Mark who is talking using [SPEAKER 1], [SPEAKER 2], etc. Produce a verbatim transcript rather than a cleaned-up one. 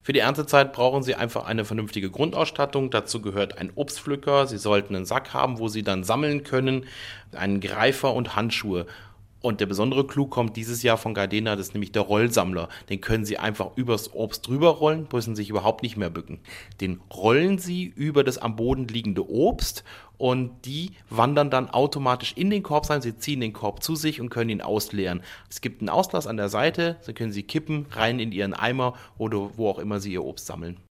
[SPEAKER 1] Für die Erntezeit brauchen Sie einfach eine vernünftige Grundausstattung. Dazu gehört ein Obstpflücker. Sie sollten einen Sack haben, wo Sie dann sammeln können, einen Greifer und Handschuhe. Und der besondere Clou kommt dieses Jahr von Gardena, das ist nämlich der Rollsammler. Den können Sie einfach übers Obst drüber rollen, müssen sich überhaupt nicht mehr bücken. Den rollen Sie über das am Boden liegende Obst und die wandern dann automatisch in den Korb rein. Sie ziehen den Korb zu sich und können ihn ausleeren. Es gibt einen Auslass an der Seite, da können Sie kippen, rein in Ihren Eimer oder wo auch immer Sie Ihr Obst sammeln.